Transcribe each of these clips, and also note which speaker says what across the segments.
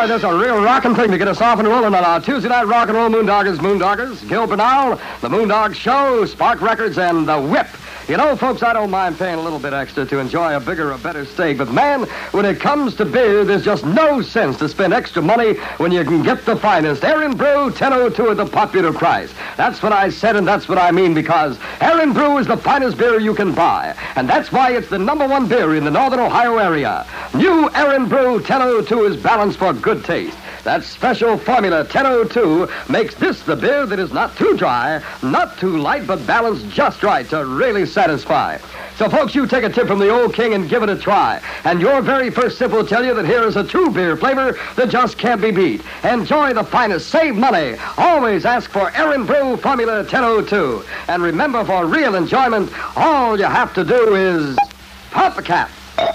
Speaker 1: boy, this is a real rockin' thing to get us off and rolling on our Tuesday night rock and roll Moondoggers. Gil Bernal, the Moondog Show, Spark Records, and the Whip. You know, folks, I don't mind paying a little bit extra to enjoy a bigger or better steak, but man, when it comes to beer, there's just no sense to spend extra money when you can get the finest Aaron Brew 1002 at the popular price. That's what I said, and that's what I mean, because Aaron Brew is the finest beer you can buy, and that's why it's the #1 beer in the Northern Ohio area. New Aaron Brew 1002 is balanced for good taste. That special formula 1002 makes this the beer that is not too dry, not too light, but balanced just right to really satisfy. So, folks, you take a tip from the old king and give it a try. And your very first sip will tell you that here is a true beer flavor that just can't be beat. Enjoy the finest. Save money. Always ask for Aaron Brew Formula 1002. And remember, for real enjoyment, all you have to do is pop a cap.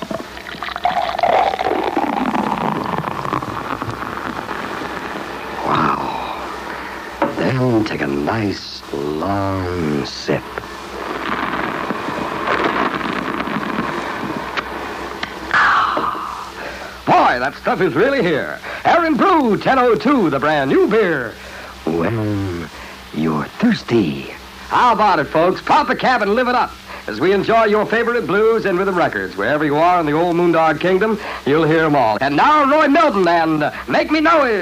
Speaker 1: Then take a nice, long sip. Boy, that stuff is really here. Aaron Brew 1002, the brand new beer. When you're thirsty. How about it, folks? Pop a cap and live it up. As we enjoy your favorite blues and rhythm records. Wherever you are in the old Moondog Kingdom, you'll hear them all. And now, Roy Milton and Make Me Know It.